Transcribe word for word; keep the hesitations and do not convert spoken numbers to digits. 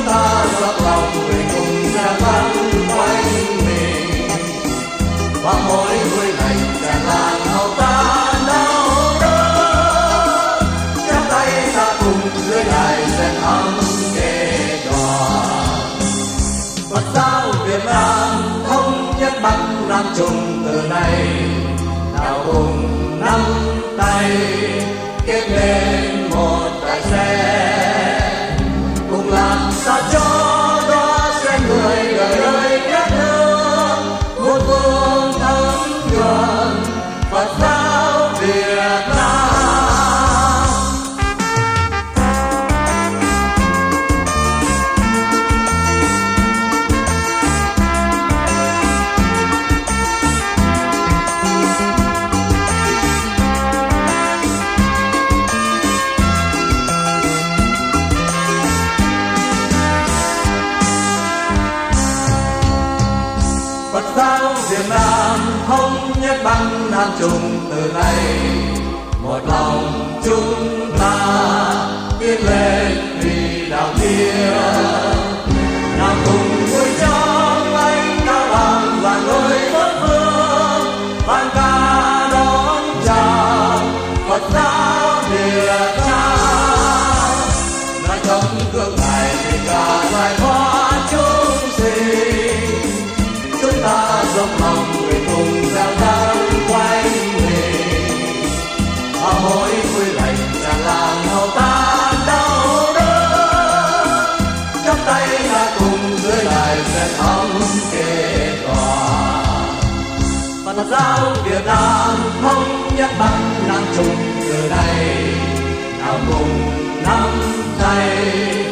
chúng ta dốc lòng về cùng cha gắn quanh mình, và mỗi vui lành cả làng hậu ta đau đớn, chắp tay ta cùng dưới đài sen ấm kề đoàn. Phật giáo Việt Nam thống nhất Bắc Nam Trung từ nay, nào cùng nắm tay kết lên một đại xe, cùng làm sao cho đó sẽ người đời ơi đất nước một phương thấm nhuần Phật giáo Việt Nam. Phật giáo Việt Nam thống nhất Bắc Nam Trung từ nay, một lòng chúng ta tiến lên vì đạo kia, nào cùng vui trong anh cao bằng và người bốn phương, vang ca đón chào Phật giáo Việt Nam, nói trong gương này thì cả loài hoa chúng sinh, chúng ta dốc lòng về cùng cha gắn quanh mình, và mỗi vui lành cả làng hậu ta đau đớn, chắp tay ta cùng dưới đài sen ấm kề đoàn. Phật giáo Việt Nam thống nhất Bắc Nam Trung từ nay, nào cùng nắm tay